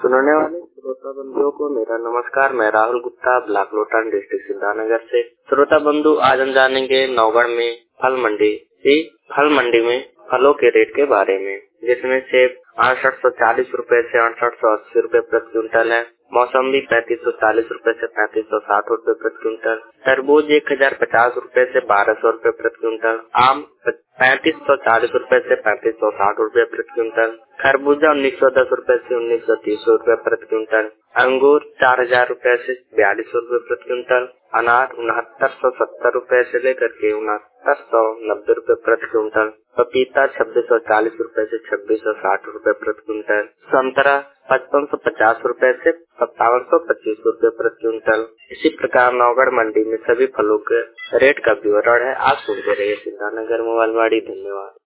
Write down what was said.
सुनने वाले श्रोता बंधुओं को मेरा नमस्कार। मैं राहुल गुप्ता, ब्लॉक लोटान, डिस्ट्रिक्ट सिद्धार्थनगर से। श्रोता बंधु, आज हम जानेंगे नौगढ़ में फल मंडी में फलों के रेट के बारे में, जिसमें सेब 6840 रूपए से 6880 रूपए प्रति क्विंटल है। मौसम्बी 3540 रूपए से 3560 रूपए प्रति क्विंटल। तरबूज 1050 रूपए से 1200 रूपए प्रति क्विंटल। आम 3540 रूपए से 3560 रूपए प्रति क्विंटल। खरबूजा 1910 रूपए से 1930 रूपए प्रति क्विंटल। अंगूर 4000 रूपए से 4200 रूपए प्रति क्विंटल। अनार 6970 रूपए से लेकर के 6990 रूपए प्रति क्विंटल। पपीता 2640 रूपए से 2660 रूपए प्रति क्विंटल। संतरा 5550 रूपए से 5725 रूपए प्रति क्विंटल। इसी प्रकार नौगढ़ मंडी में सभी फलों के रेट का विवरण है। आप सुनते रहिए सिद्धार्थनगर मोबाइल वाड़ी। धन्यवाद।